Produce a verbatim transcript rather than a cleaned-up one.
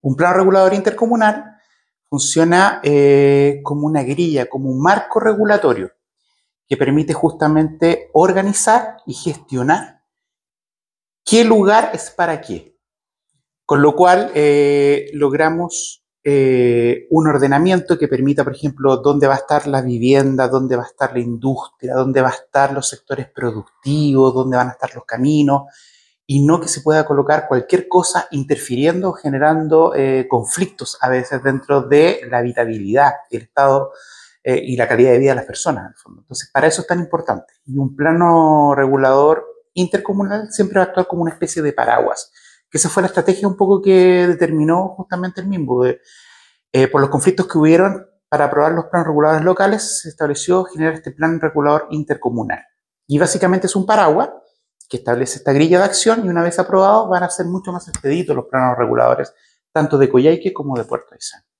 Un plano regulador intercomunal funciona eh, como una grilla, como un marco regulatorio que permite justamente organizar y gestionar qué lugar es para qué. Con lo cual eh, logramos eh, un ordenamiento que permita, por ejemplo, dónde va a estar la vivienda, dónde va a estar la industria, dónde va a estar los sectores productivos, dónde van a estar los caminos, y no que se pueda colocar cualquier cosa interfiriendo o generando eh, conflictos a veces dentro de la habitabilidad, el estado eh, y la calidad de vida de las personas, en el fondo. Entonces, para eso es tan importante. Y un plano regulador intercomunal siempre va a actuar como una especie de paraguas, que esa fue la estrategia un poco que determinó justamente el MIMBU. De, eh, por los conflictos que hubieron para aprobar los planos reguladores locales, se estableció generar este plan regulador intercomunal. Y básicamente es un paraguas que establece esta grilla de acción y una vez aprobados van a ser mucho más expeditos los planos reguladores, tanto de Coyhaique como de Puerto Aysén.